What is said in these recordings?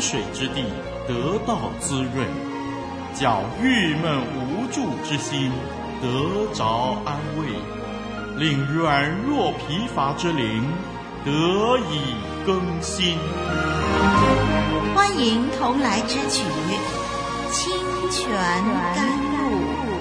水之地得到滋润，叫郁闷无助之心得着安慰，令软弱疲乏之灵得以更新。 欢迎同来之曲清泉甘露。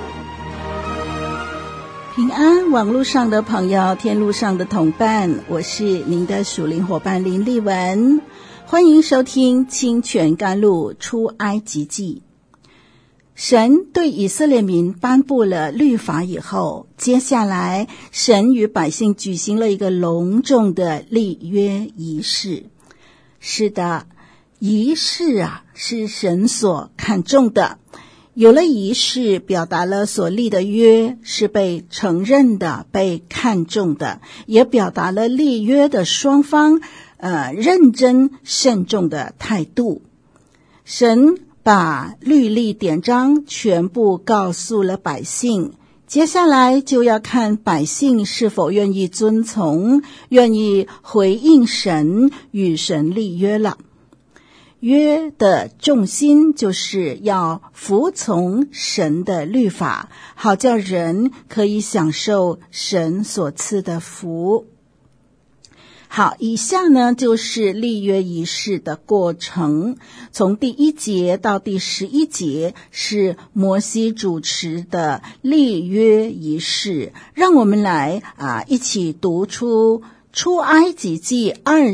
平安网络上的朋友，天路上的同伴，我是您的属灵伙伴林丽文，欢迎收听清泉甘露出埃及记。神对以色列民颁布了律法以后，接下来神与百姓举行了一个隆重的立约仪式。是的，仪式是神所看重的，有了仪式，表达了所立的约是被承认的，被看重的，也表达了立约的双方认真慎重的态度。神把律例典章全部告诉了百姓，接下来就要看百姓是否愿意遵从，愿意回应神，与神立约了。约的重心就是要服从神的律法，好叫人可以享受神所赐的福。好，以下呢就是立约仪式的过程，从第1节到第11节是摩西主持的立约仪式。让我们来一起读出埃及记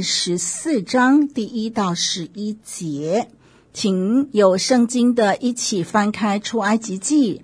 24章第1到11节，请有圣经的一起翻开出埃及记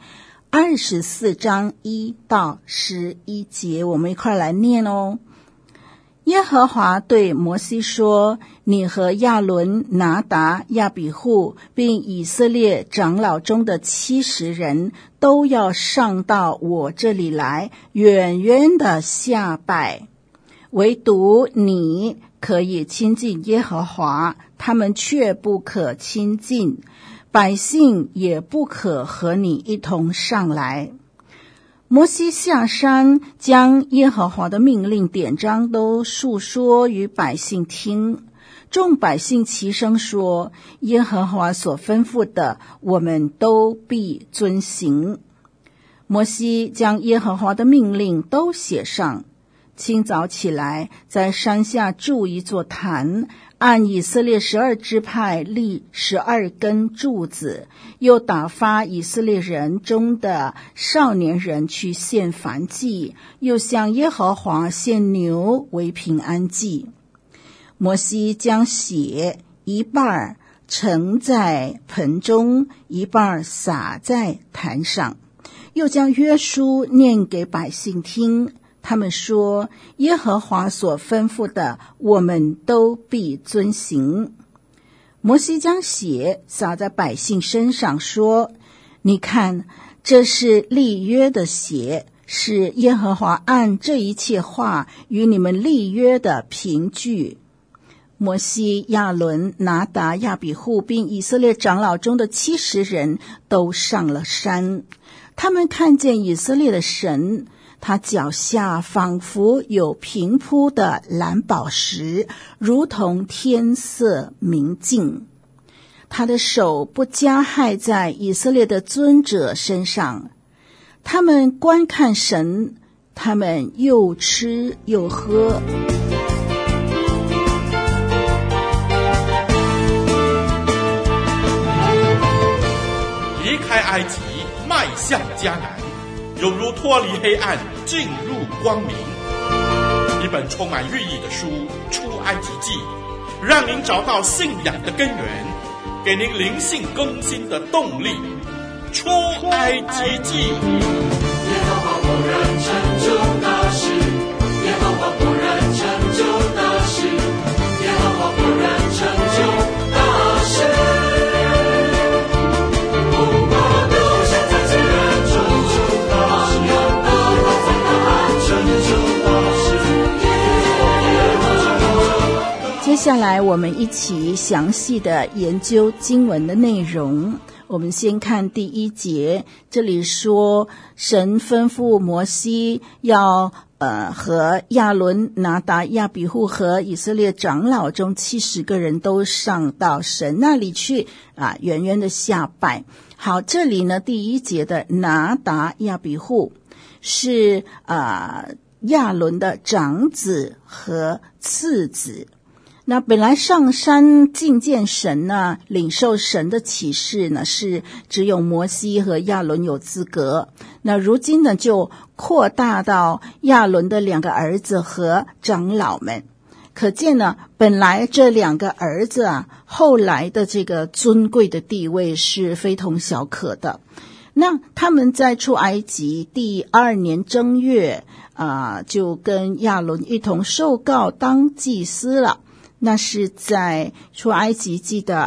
24章1到11节，我们一块来念哦。耶和华对摩西说：你和亚伦、拿达、亚比户，并以色列长老中的70人，都要上到我这里来，远远的下拜。唯独你可以亲近耶和华，他们却不可亲近，百姓也不可和你一同上来。摩西下山，将耶和华的命令典章都述说与百姓听。众百姓齐声说：耶和华所吩咐的，我们都必遵行。摩西将耶和华的命令都写上，清早起来，在山下筑一座坛，按以色列12支派立12根柱子，又打发以色列人中的少年人去献燔祭，又向耶和华献牛为平安祭。摩西将血一半盛在盆中，一半撒在坛上，又将约书念给百姓听。他们说：耶和华所吩咐的，我们都必遵行。摩西将血洒在百姓身上，说：你看，这是立约的血，是耶和华按这一切话与你们立约的凭据。摩西、亚伦、拿达、亚比户并以色列长老中的70人都上了山，他们看见以色列的神，他脚下仿佛有平铺的蓝宝石，如同天色明净。他的手不加害在以色列的尊者身上。他们观看神，他们又吃又喝。 离开埃及，迈向迦南，犹如脱离黑暗进入光明。一本充满寓意的书《出埃及记》，让您找到信仰的根源，给您灵性更新的动力。出埃及记。 耶和华果然成就大事，耶和华果然成就大事，耶和华果然成就大事。 接下来我们一起详细的研究经文的内容。我们先看第1节，这里说神吩咐摩西要和亚伦、拿达、亚比户和以色列长老中70个人都上到神那里去啊，远远的下拜。好，这里呢第一节的拿达、亚比户是亚伦的长子和次子。那本来上山觐见神呢，领受神的启示呢，是只有摩西和亚伦有资格。那如今呢，就扩大到亚伦的2个儿子和长老们。可见呢，本来这2个儿子啊，后来的这个尊贵的地位是非同小可的。那他们在出埃及第2年正月就跟亚伦一同受告当祭司了。那是在出埃及记的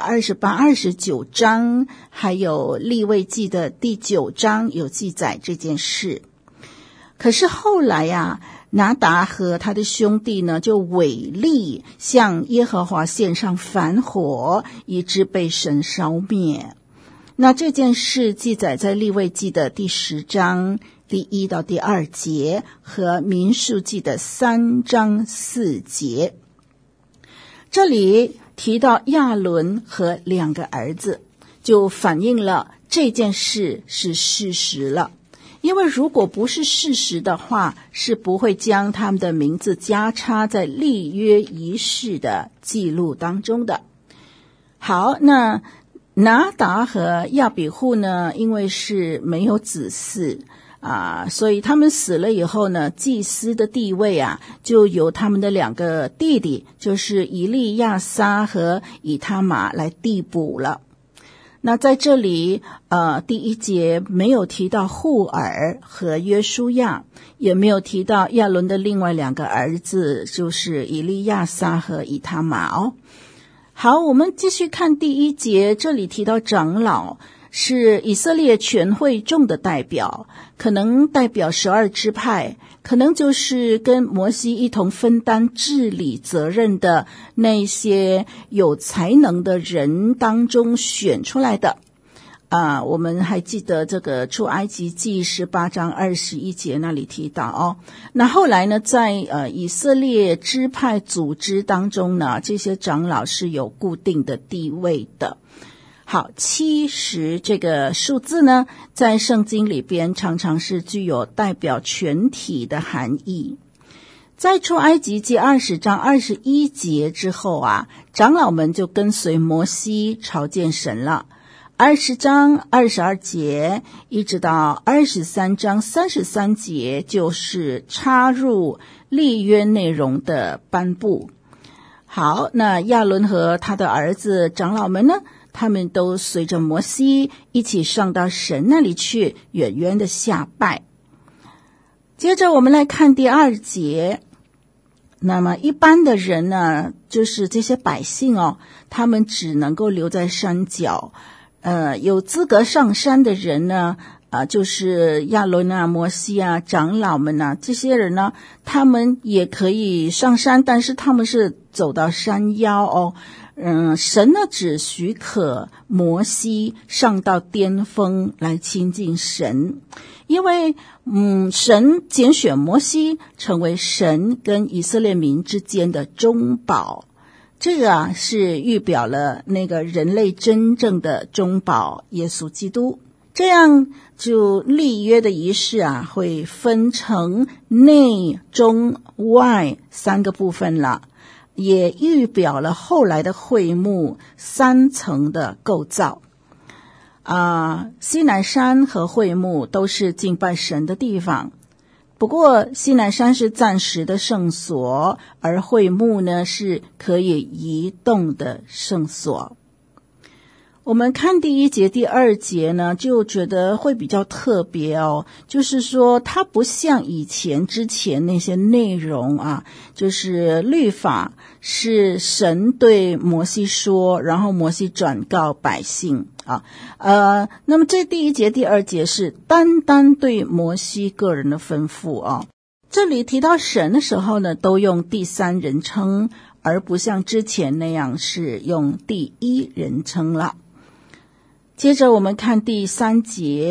28、29章，还有利未记的第9章有记载这件事。可是后来呀，拿达和他的兄弟呢，就违例向耶和华献上燔火，以致被神烧灭。那这件事记载在利未记的第10章第1到第2节和民数记的3章4节。这里提到亚伦和2个儿子，就反映了这件事是事实了。因为如果不是事实的话，是不会将他们的名字加插在立约仪式的记录当中的。好，那拿达和亚比户呢，因为是没有子嗣所以他们死了以后呢，祭司的地位就由他们的2个弟弟，就是以利亚撒和以他玛来递补了。那在这里第1节没有提到户尔和约书亚，也没有提到亚伦的另外2个儿子，就是以利亚撒和以他玛好，我们继续看第1节，这里提到长老是以色列全会众的代表，可能代表12支派，可能就是跟摩西一同分担治理责任的那些有才能的人当中选出来的。我们还记得这个出埃及记18章21节那里提到那后来呢，在以色列支派组织当中呢，这些长老是有固定的地位的。好，70这个数字呢，在圣经里边常常是具有代表全体的含义。在出埃及记20章21节之后长老们就跟随摩西朝见神了。20章22节一直到23章33节就是插入立约内容的颁布。好，那亚伦和他的儿子长老们呢，他们都随着摩西一起上到神那里去，远远的下拜。接着我们来看第2节。那么一般的人呢，就是这些百姓他们只能够留在山脚。有资格上山的人呢，就是亚伦摩西长老们这些人呢，他们也可以上山，但是他们是走到山腰神呢只许可摩西上到巅峰来亲近神，因为神拣选摩西成为神跟以色列民之间的中保。这个是预表了那个人类真正的中保耶稣基督。这样就立约的仪式会分成内中外3个部分了，也预表了后来的会幕3层的构造。西乃山和会幕都是敬拜神的地方，不过西乃山是暂时的圣所，而会幕呢是可以移动的圣所。我们看第1节第2节呢，就觉得会比较特别就是说它不像之前那些内容就是律法是神对摩西说，然后摩西转告百姓那么这第1节第2节是单单对摩西个人的吩咐这里提到神的时候呢，都用第3人称，而不像之前那样是用第1人称了。接着我们看第3节，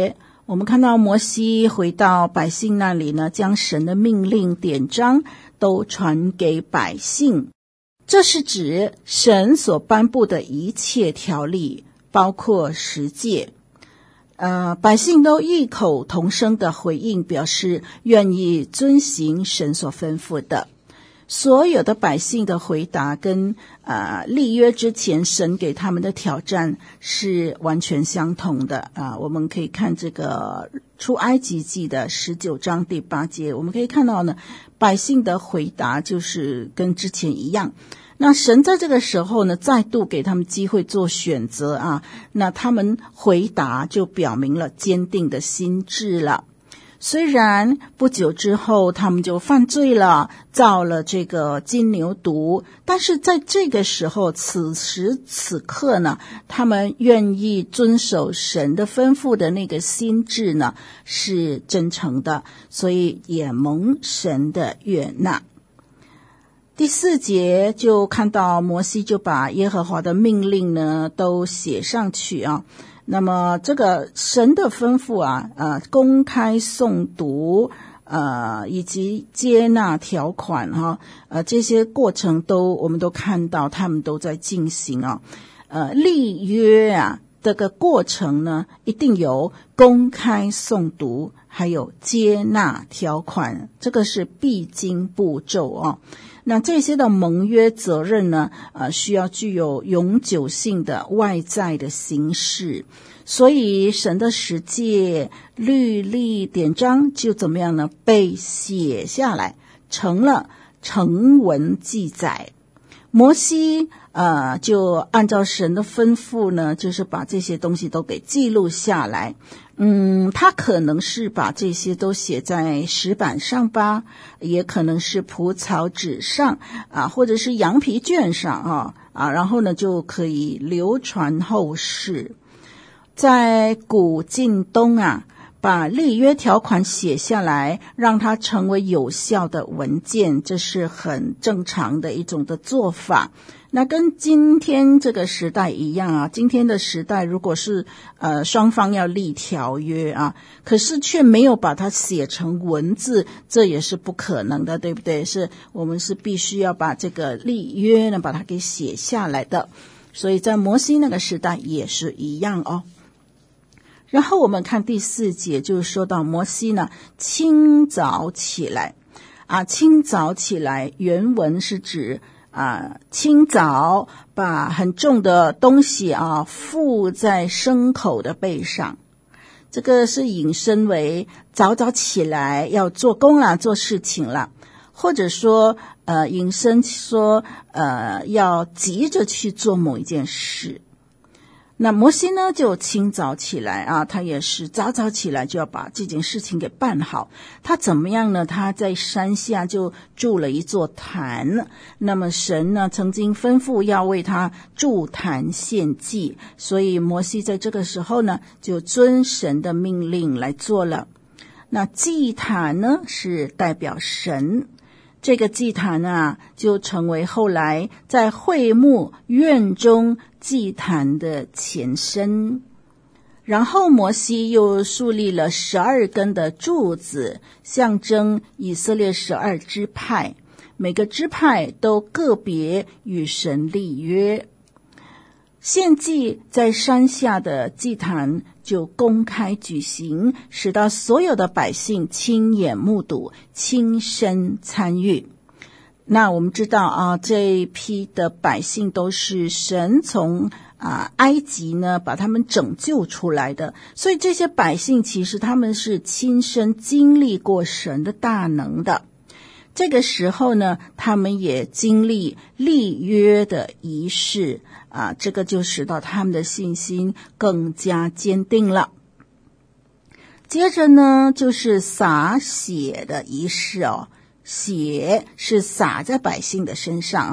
我们看到摩西回到百姓那里呢，将神的命令典章都传给百姓。这是指神所颁布的一切条例，包括10诫。百姓都异口同声的回应，表示愿意遵行神所吩咐的。所有的百姓的回答跟立约之前神给他们的挑战是完全相同的。我们可以看这个出埃及记的19章第8节，我们可以看到呢，百姓的回答就是跟之前一样。那神在这个时候呢，再度给他们机会做选择啊，那他们回答就表明了坚定的心志了。虽然不久之后他们就犯罪了，造了这个金牛犊，但是在这个时候，此时此刻呢，他们愿意遵守神的吩咐的那个心志呢，是真诚的，所以也蒙神的悦纳。第4节就看到摩西就把耶和华的命令呢都写上去啊。那么这个神的吩咐公开诵读以及接纳条款这些过程我们都看到他们都在进行立约这个过程呢一定有公开诵读还有接纳条款，这个是必经步骤那这些的盟约责任呢需要具有永久性的外在的形式，所以神的10诫律例典章就怎么样呢？被写下来，成了成文记载。摩西就按照神的吩咐呢，就是把这些东西都给记录下来。他可能是把这些都写在石板上吧，也可能是蒲草纸上或者是羊皮卷上然后呢就可以流传后世。在古近东把立约条款写下来，让它成为有效的文件，这是很正常的一种的做法。那跟今天这个时代一样今天的时代如果是双方要立条约可是却没有把它写成文字，这也是不可能的，对不对？我们是必须要把这个立约呢把它给写下来的，所以在摩西那个时代也是一样然后我们看第4节，就是说到摩西呢清早起来清早起来原文是指清早把很重的东西负在牲口的背上，这个是引申为早早起来要做工了，做事情了，或者说引申说要急着去做某一件事。那摩西呢就清早起来他也是早早起来就要把这件事情给办好。他怎么样呢？他在山下就筑了一座坛，那么神呢曾经吩咐要为他筑坛献祭，所以摩西在这个时候呢就遵神的命令来做了。那祭坛呢是代表神，这个祭坛就成为后来在会幕院中祭坛的前身。然后摩西又树立了12根的柱子，象征以色列12支派，每个支派都个别与神立约。献祭在山下的祭坛就公开举行，使到所有的百姓亲眼目睹，亲身参与。那我们知道这一批的百姓都是神从埃及呢把他们拯救出来的，所以这些百姓其实他们是亲身经历过神的大能的。这个时候呢他们也经历立约的仪式这个就使到他们的信心更加坚定了。接着呢就是洒血的仪式血是洒在百姓的身上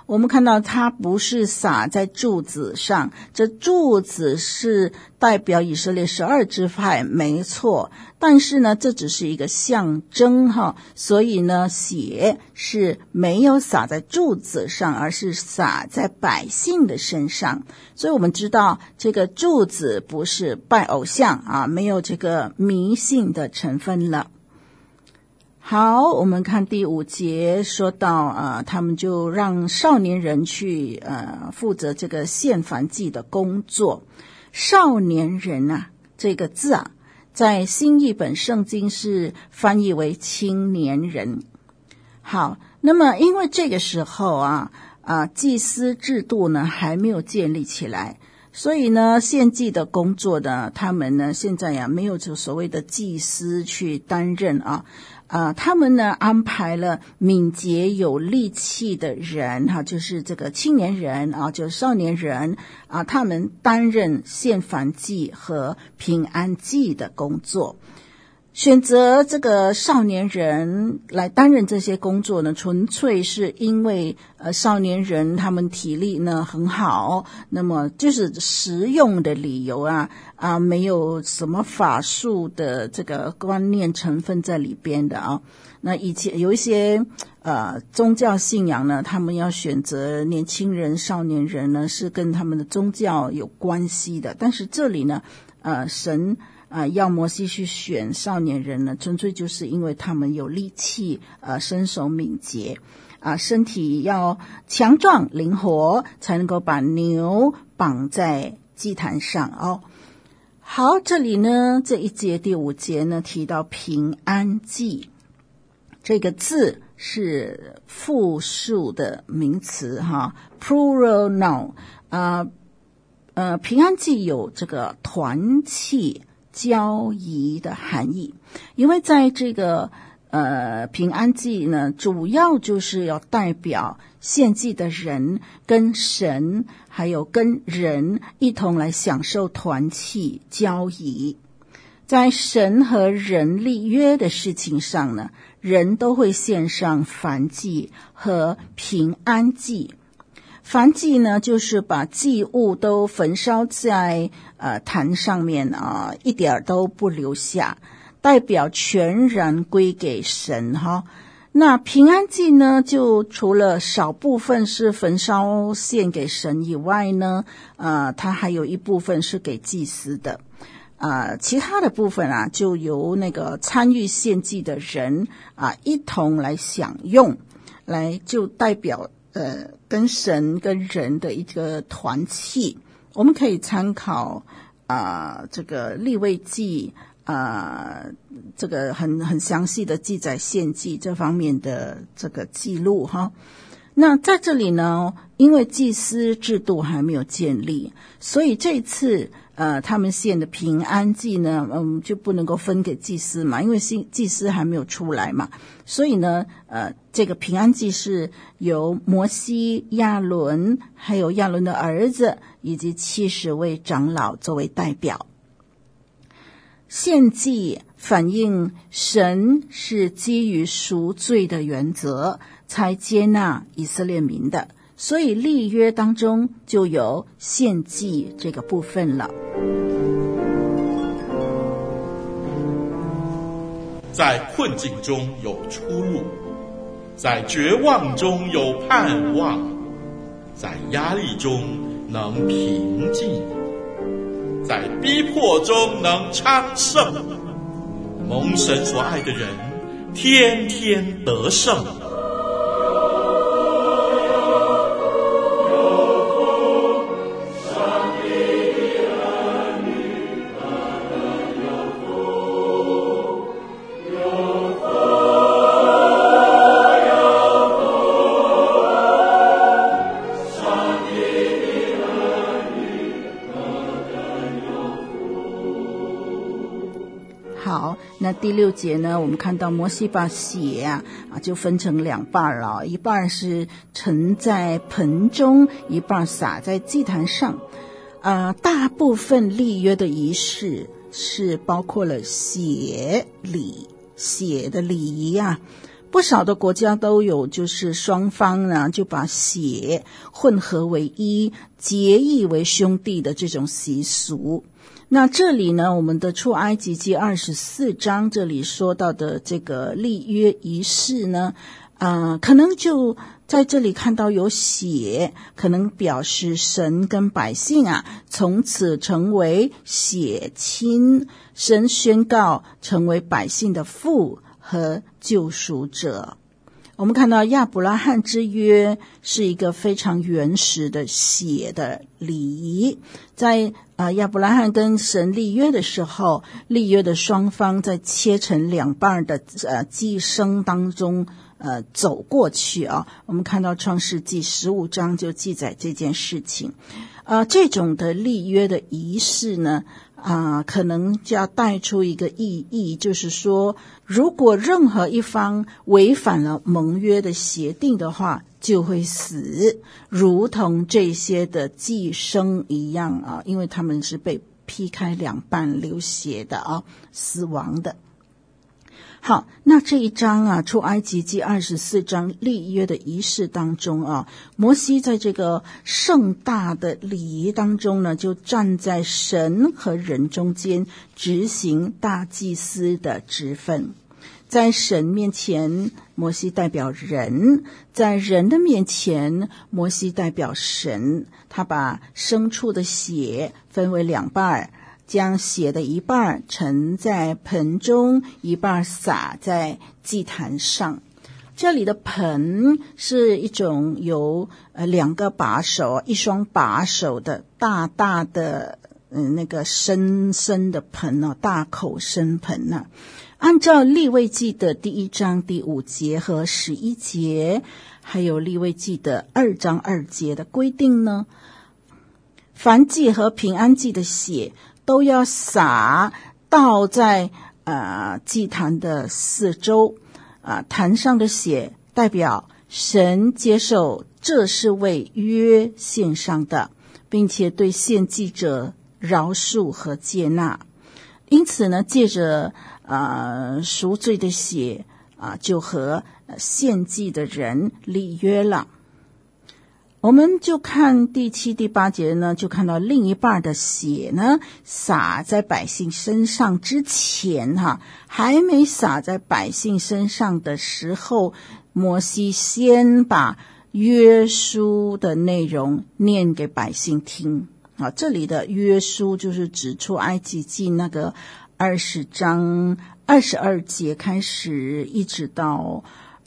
我们看到它不是撒在柱子上，这柱子是代表以色列12支派，没错，但是呢这只是一个象征哈，所以呢血是没有撒在柱子上，而是撒在百姓的身上。所以我们知道这个柱子不是拜偶像啊，没有这个迷信的成分了。好，我们看第5节说到他们就让少年人去负责这个献燔祭的工作。少年人啊这个字啊，在新译本圣经是翻译为青年人。好，那么因为这个时候祭司制度呢还没有建立起来，所以呢献祭的工作呢，他们呢现在没有就所谓的祭司去担任他们呢安排了敏捷有力气的人就是这个青年人就是少年人他们担任献燔祭和平安祭的工作。选择这个少年人来担任这些工作呢，纯粹是因为少年人他们体力呢很好，那么就是实用的理由没有什么法术的这个观念成分在里边的那以前有一些宗教信仰呢，他们要选择年轻人少年人呢是跟他们的宗教有关系的，但是这里呢神要摩西去选少年人呢，纯粹就是因为他们有力气身手敏捷身体要强壮灵活，才能够把牛绑在祭坛上好，这里呢这一节第5节呢提到平安祭，这个字是复数的名词plural noun平安祭有这个团契交谊的含义，因为在这个平安祭呢，主要就是要代表献祭的人跟神还有跟人一同来享受团契交谊。在神和人立约的事情上呢，人都会献上燔祭和平安祭。燔祭呢，就是把祭物都焚烧在坛上面一点都不留下，代表全然归给神那平安祭呢，就除了少部分是焚烧献给神以外呢，它还有一部分是给祭司的。其他的部分就由那个参与献祭的人一同来享用，来就代表跟神跟人的一个团契。我们可以参考这个利未记这个很详细的记载献祭这方面的这个记录那在这里呢，因为祭司制度还没有建立，所以这次他们献的平安祭呢就不能够分给祭司嘛，因为祭司还没有出来嘛，所以呢这个平安祭是由摩西、亚伦还有亚伦的儿子以及70位长老作为代表。献祭反映神是基于赎罪的原则才接纳以色列民的，所以立约当中就有献祭这个部分了。 在困境中有出路，在绝望中有盼望，在压力中能平静，在逼迫中能昌盛。蒙神所爱的人天天得胜。 那第6节呢，我们看到摩西把血就分成2半了，一半是盛在盆中，一半撒在祭坛上。大部分立约的仪式是包括了血的礼仪不少的国家都有就是双方呢就把血混合为一，结义为兄弟的这种习俗。那这里呢，我们的出埃及记24章这里说到的这个立约仪式呢，可能就在这里看到有血，可能表示神跟百姓从此成为血亲，神宣告成为百姓的父和救赎者。我们看到亚伯拉罕之约是一个非常原始的血的礼仪，在亚伯拉罕跟神立约的时候，立约的双方在切成两半的寄生当中走过去我们看到创世纪15章就记载这件事情。这种的立约的仪式呢可能就要带出一个意义，就是说如果任何一方违反了盟约的协定的话，就会死，如同这些的寄生一样因为他们是被劈开两半流血的死亡的。好，那这一章出埃及记24章立约的仪式当中摩西在这个盛大的礼仪当中呢，就站在神和人中间，执行大祭司的职分。在神面前，摩西代表人；在人的面前，摩西代表神。他把牲畜的血分为两半，将血的一半盛在盆中，一半洒在祭坛上。这里的盆是一种有两个把手，一双把手的大大的那个深深的盆大口深盆按照利未记的1章第5节和11节，还有利未记的2章2节的规定呢，燔祭和平安祭的血都要倒在祭坛的四周坛上的血代表神接受这是为约献上的，并且对献祭者饶恕和接纳。因此呢，借着赎罪的血就和献祭的人立约了。我们就看第7、第8节呢，就看到另一半的血呢洒在百姓身上之前还没洒在百姓身上的时候，摩西先把约书的内容念给百姓听这里的约书就是指出埃及记那个20章22节开始，一直到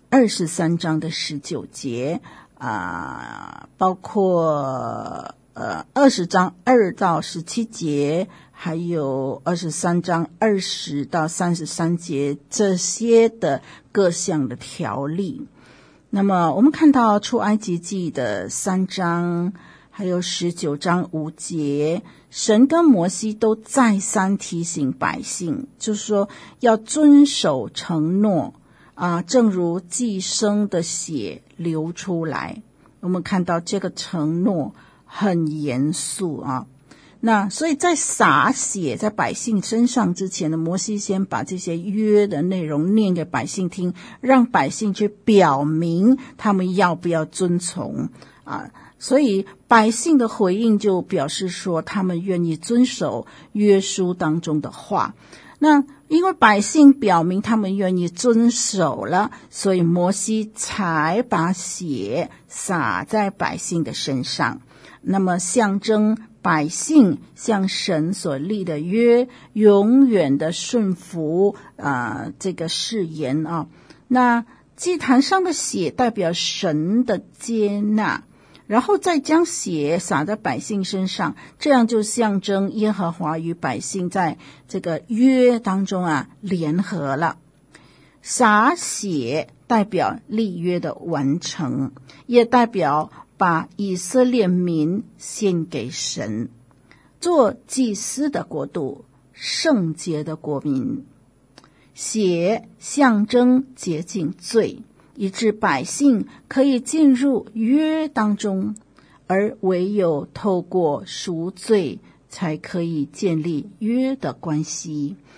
23章的19节包括20章2到17节，还有23章20到33节，这些的各项的条例。那么我们看到出埃及记的3章还有19章5节，神跟摩西都再三提醒百姓，就是说要遵守承诺正如祭牲的血流出来。我们看到这个承诺很严肃那所以在洒血在百姓身上之前呢，摩西先把这些约的内容念给百姓听，让百姓去表明他们要不要遵从所以百姓的回应就表示说他们愿意遵守约书当中的话。那因为百姓表明他们愿意遵守了，所以摩西才把血洒在百姓的身上，那么象征百姓向神所立的约永远的顺服这个誓言那祭坛上的血代表神的接纳，然后再将血洒在百姓身上，这样就象征耶和华与百姓在这个约当中联合了。洒血代表立约的完成，也代表把以色列民献给神，做祭司的国度，圣洁的国民。血象征洁净罪，以致百姓可以进入约当中，而唯有透过赎罪才可以建立约的关系。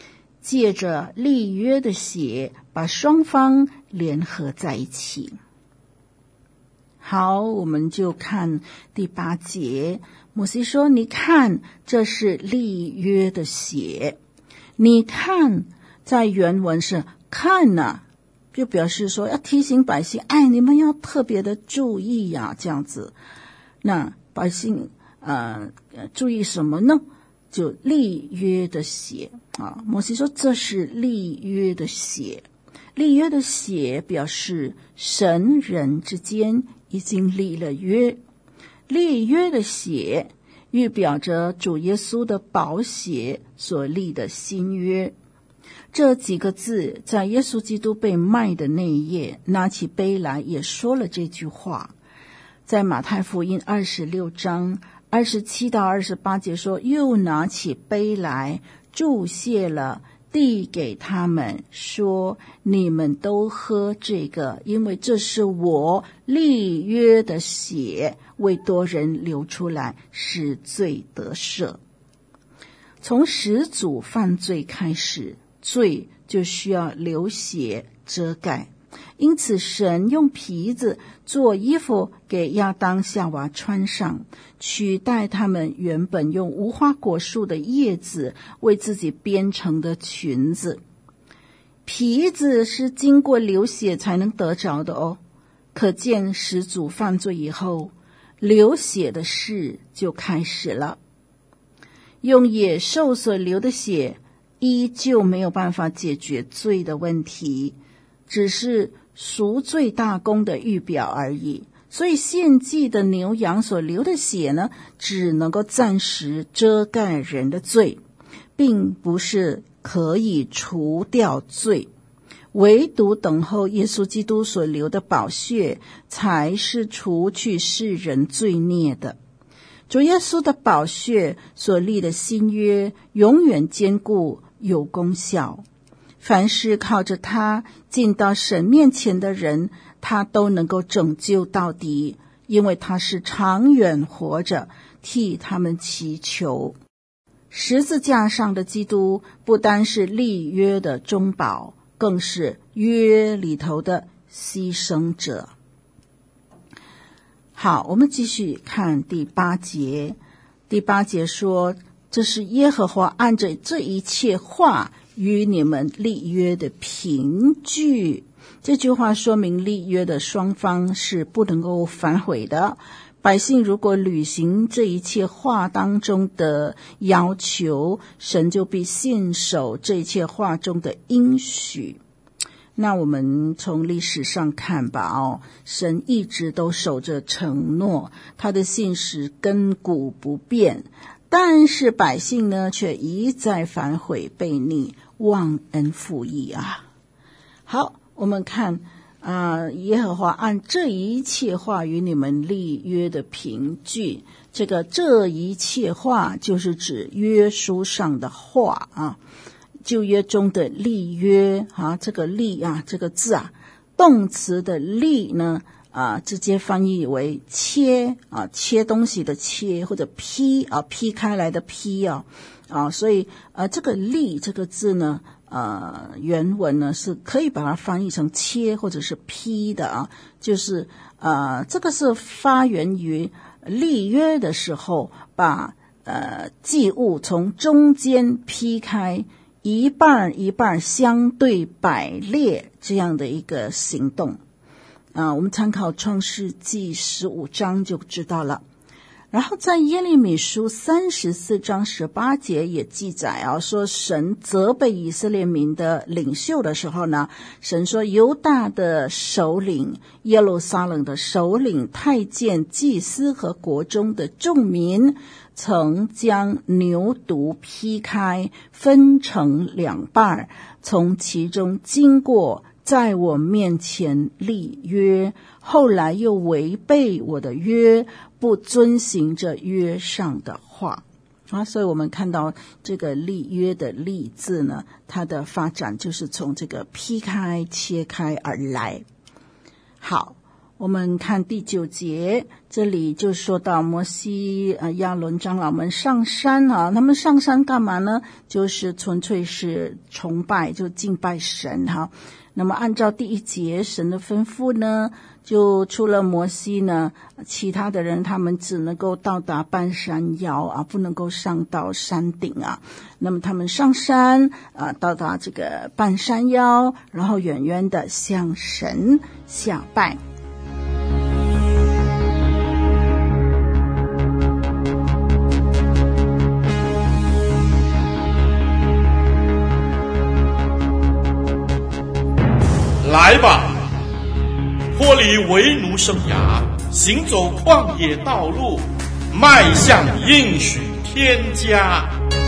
借着立约的血把双方联合在一起。好，我们就看第8节，摩西说，你看，这是立约的血。你看，在原文是看啊，就表示说要提醒百姓，你们要特别的注意呀，这样子。那百姓注意什么呢？就立约的血啊。摩西说这是立约的血。立约的血表示神人之间已经立了约。立约的血预表着主耶稣的宝血所立的新约。这几个字在耶稣基督被卖的那一夜，拿起杯来也说了这句话。在马太福音26章27到28节说，又拿起杯来祝谢了，递给他们说，你们都喝这个，因为这是我立约的血，为多人流出来，使罪得赦。从始祖犯罪开始，罪就需要流血遮盖，因此神用皮子做衣服给亚当夏娃穿上，取代他们原本用无花果树的叶子为自己编成的裙子。皮子是经过流血才能得着的哦，可见始祖犯罪以后，流血的事就开始了。用野兽所流的血依旧没有办法解决罪的问题，只是赎罪大功的预表而已。所以献祭的牛羊所流的血呢，只能够暂时遮盖人的罪，并不是可以除掉罪。唯独等候耶稣基督所流的宝血，才是除去世人罪孽的。主耶稣的宝血所立的新约，永远坚固有功效。凡是靠着他进到神面前的人，他都能够拯救到底，因为他是长远活着，替他们祈求。十字架上的基督不单是立约的中保，更是约里头的牺牲者。好，我们继续看第8节。第8节说，这是耶和华按着这一切话与你们立约的凭据。这句话说明立约的双方是不能够反悔的。百姓如果履行这一切话当中的要求，神就必信守这一切话中的应许。那我们从历史上看吧，神一直都守着承诺，他的信实亘古不变，但是百姓呢，却一再反悔悖逆，忘恩负义啊。好，我们看耶和华按这一切话与你们立约的凭据。这一切话就是指约书上的话啊。旧约中的立约这个立这个字动词的立呢直接翻译为切切东西的切，或者劈劈开来的劈所以这个立这个字呢原文呢是可以把它翻译成切或者是劈的就是这个是发源于立约的时候，把祭物从中间劈开，一半一半相对摆列这样的一个行动我们参考创世纪15章就知道了。然后在耶利米书34章18节也记载说神责备以色列民的领袖的时候呢，神说犹大的首领、耶路撒冷的首领、太监、祭司和国中的众民曾将牛犊劈开，分成2半，从其中经过，在我面前立约，后来又违背我的约，不遵行着约上的话所以我们看到这个立约的立字呢，它的发展就是从这个劈开切开而来。好， 我们看第9节，这里就说到摩西亚伦长老们上山啊，他们上山干嘛呢？就是纯粹是崇拜，就敬拜神哈。那么按照第1节神的吩咐呢，就除了摩西呢，其他的人他们只能够到达半山腰啊，不能够上到山顶啊。那么他们上山到达这个半山腰，然后远远的向神下拜。 来吧，脱离为奴生涯，行走旷野道路，迈向应许天家。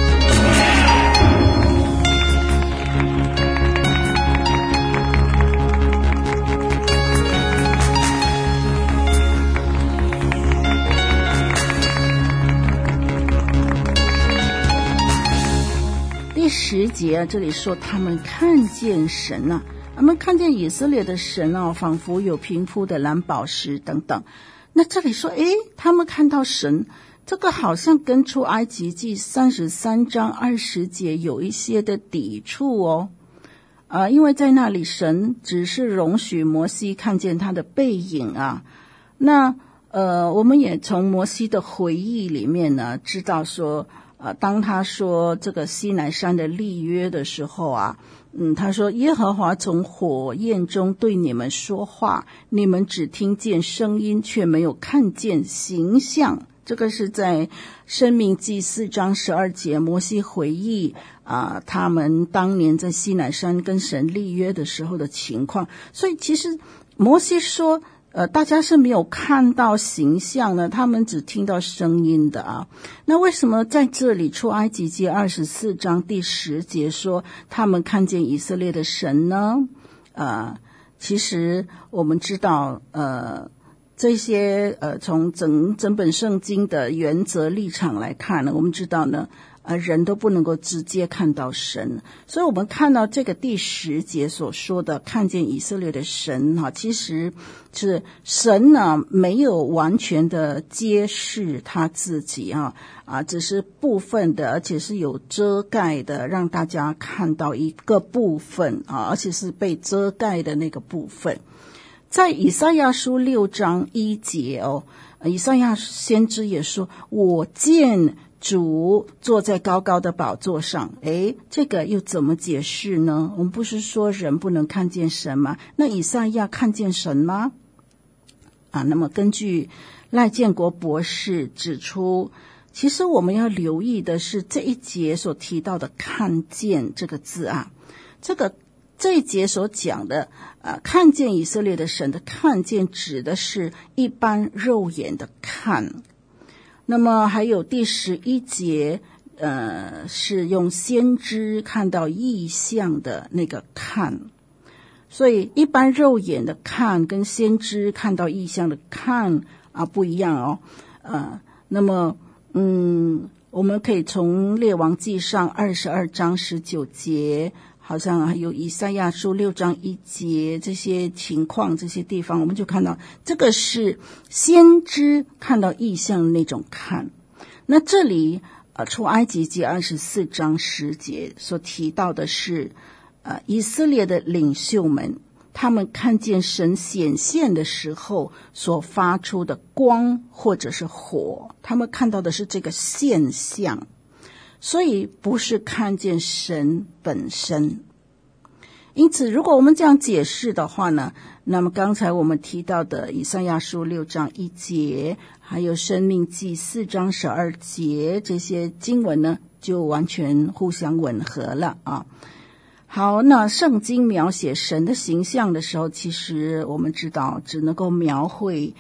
第10节这里说他们看见神啊，他们看见以色列的神啊，仿佛有平铺的蓝宝石等等。那这里说他们看到神，这个好像跟出埃及记33章20节有一些的抵触哦。因为在那里神只是容许摩西看见他的背影啊。那我们也从摩西的回忆里面呢知道说当他说这个西乃山的立约的时候啊，他说耶和华从火焰中对你们说话，你们只听见声音，却没有看见形象。这个是在申命记4章12节，摩西回忆他们当年在西乃山跟神立约的时候的情况。所以其实摩西说大家是没有看到形象的，他们只听到声音的啊。那为什么在这里出埃及记24章第10节说他们看见以色列的神呢？其实我们知道这些从整本圣经的原则立场来看呢，我们知道呢人都不能够直接看到神，所以我们看到这个第10节所说的看见以色列的神其实是神呢没有完全的揭示他自己只是部分的，而且是有遮盖的，让大家看到一个部分而且是被遮盖的那个部分。在以赛亚书6章1节以赛亚先知也说，我见主坐在高高的宝座上。这个又怎么解释呢？我们不是说人不能看见神吗？那以赛亚看见神吗？那么根据赖建国博士指出，其实我们要留意的是这一节所提到的看见这个字这一节所讲的看见以色列的神的看见指的是一般肉眼的看。那么还有第11节是用先知看到异象的那个看。所以一般肉眼的看跟先知看到异象的看不一样那么我们可以从列王记上22章19节，好像还有以赛亚书6章1节这些情况，这些地方我们就看到这个是先知看到异象的那种看。那这里出埃及记24章10节所提到的是以色列的领袖们，他们看见神显现的时候所发出的光或者是火，他们看到的是这个现象，所以不是看见神本身。因此如果我们这样解释的话呢，那么刚才我们提到的以赛亚书6章1节还有申命记4章12节这些经文呢就完全互相吻合了好，那圣经描写神的形象的时候，其实我们知道只能够描绘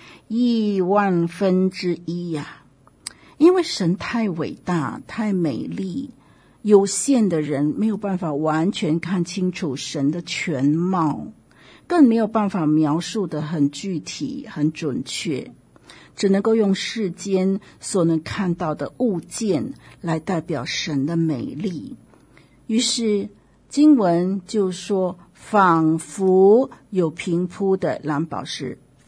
1/1000因为神太伟大太美丽，有限的人没有办法完全看清楚神的全貌，更没有办法描述得很具体很准确，只能够用世间所能看到的物件来代表神的美丽。于是经文就说仿佛有平铺的蓝宝石，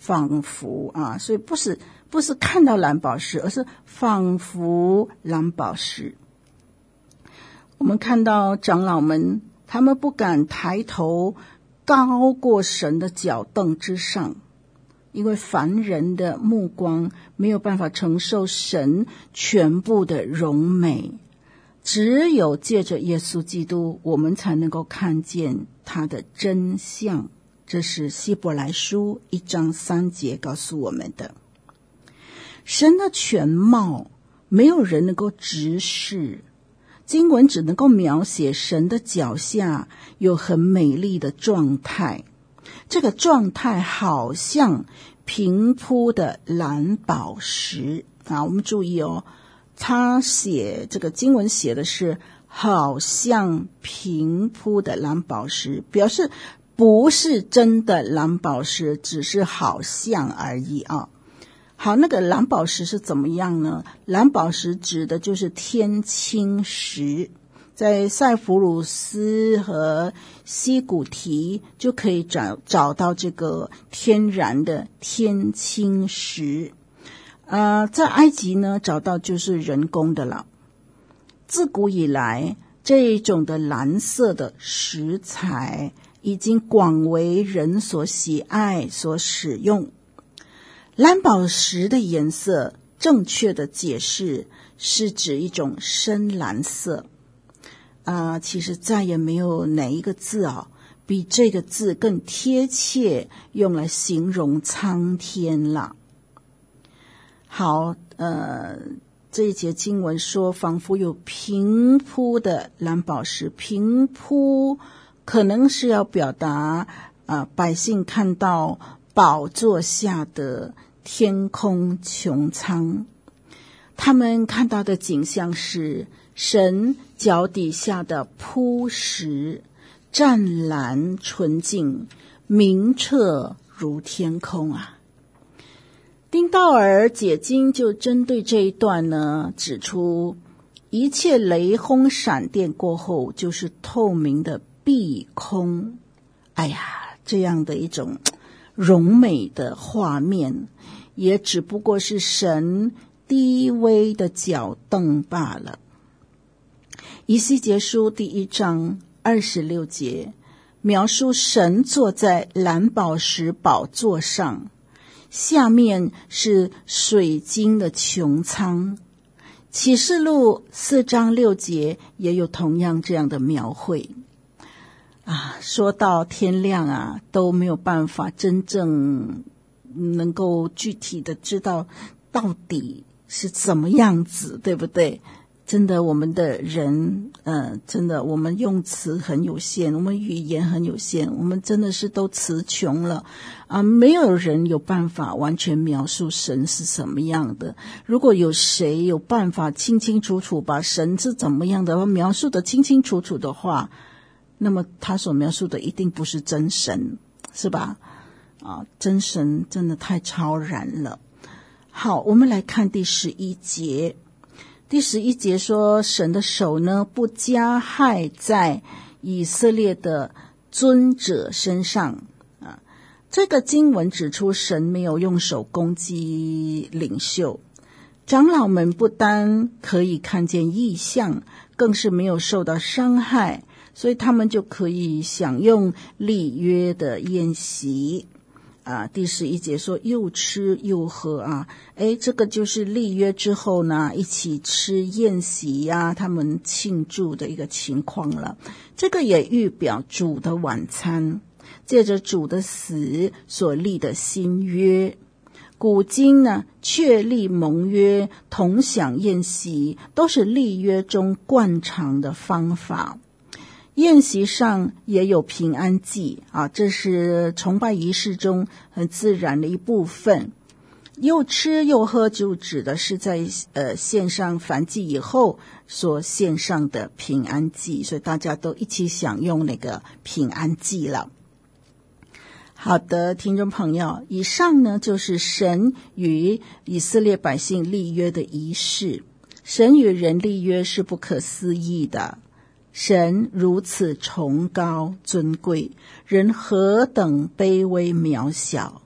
仿佛啊，所以不是看到蓝宝石，而是仿佛蓝宝石。我们看到长老们，他们不敢抬头高过神的脚凳之上，因为凡人的目光没有办法承受神全部的荣美，只有借着耶稣基督，我们才能够看见他的真相。这是希伯来书1章3节告诉我们的。神的全貌没有人能够直视，经文只能够描写神的脚下有很美丽的状态，这个状态好像平铺的蓝宝石啊。我们注意哦，他写这个经文写的是好像平铺的蓝宝石，表示不是真的蓝宝石，只是好像而已啊。好，那个蓝宝石是怎么样呢？蓝宝石指的就是天青石，在塞浦路斯和西古提就可以找到这个天然的天青石。在埃及呢找到就是人工的了。自古以来，这一种的蓝色的石材已经广为人所喜爱所使用。蓝宝石的颜色正确的解释是指一种深蓝色。其实再也没有哪一个字比这个字更贴切用来形容苍天了。好，这一节经文说仿佛有平铺的蓝宝石，平铺可能是要表达百姓看到宝座下的天空穹苍，他们看到的景象是神脚底下的铺石，湛蓝纯净，明澈如天空啊。丁道尔解经就针对这一段呢，指出一切雷轰闪电过后就是透明的碧空。哎呀，这样的一种荣美的画面，也只不过是神低微的脚凳罢了。以西结书第1章26节描述神坐在蓝宝石宝座上，下面是水晶的穹苍。启示录4章6节也有同样这样的描绘。说到天亮都没有办法真正能够具体的知道到底是怎么样子，对不对？真的，我们的人真的我们用词很有限，我们语言很有限，我们真的是都词穷了没有人有办法完全描述神是什么样的。如果有谁有办法清清楚楚把神是怎么样的描述的清清楚楚的话，那么他所描述的一定不是真神，是吧？真神真的太超然了。好，我们来看第11节。第11节说，神的手呢不加害在以色列的尊者身上这个经文指出神没有用手攻击领袖，长老们不单可以看见异象，更是没有受到伤害，所以他们就可以享用立约的宴席第11节说又吃又喝这个就是立约之后呢一起吃宴席他们庆祝的一个情况了。这个也预表主的晚餐，借着主的死所立的新约。古今呢确立盟约，同享宴席，都是立约中惯常的方法。宴席上也有平安祭这是崇拜仪式中很自然的一部分。又吃又喝就指的是在献上燔祭以后所献上的平安祭，所以大家都一起享用那个平安祭了。好的，听众朋友，以上呢就是神与以色列百姓立约的仪式。神与人立约是不可思议的，神如此崇高尊贵，人何等卑微渺小。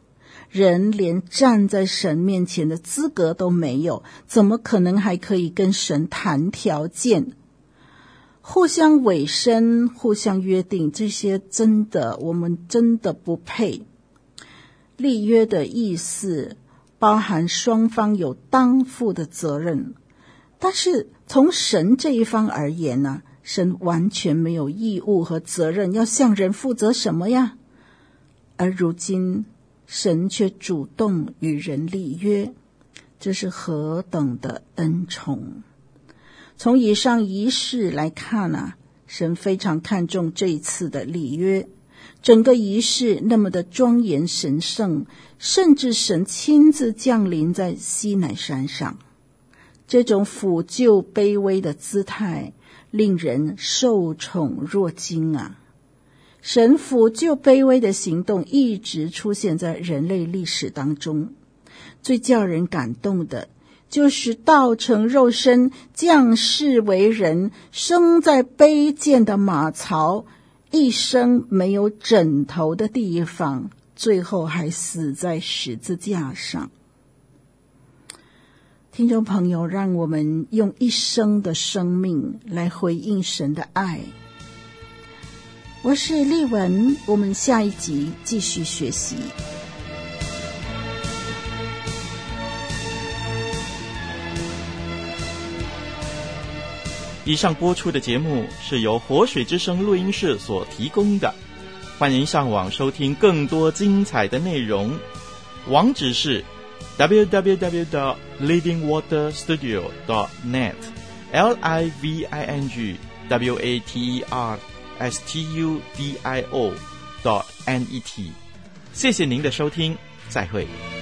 人连站在神面前的资格都没有，怎么可能还可以跟神谈条件？互相委身、互相约定，这些我们真的不配。立约的意思包含双方有当负的责任，但是从神这一方而言呢，神完全没有义务和责任要向人负责什么呀？而如今神却主动与人立约，这是何等的恩宠！从以上仪式来看啊，神非常看重这一次的立约，整个仪式那么的庄严神圣，甚至神亲自降临在西乃山上。这种俯就卑微的姿态令人受宠若惊啊！神俯就卑微的行动一直出现在人类历史当中，最叫人感动的就是道成肉身，降世为人，生在卑贱的马槽，一生没有枕头的地方，最后还死在十字架上。听众朋友，让我们用一生的生命来回应神的爱。我是丽文，我们下一集继续学习。 以上播出的节目是由活水之声录音室所提供的，欢迎上网收听更多精彩的内容，网址是 www.livingwaterstudio.net livingwaterstudio.net。 谢谢您的收听，再会。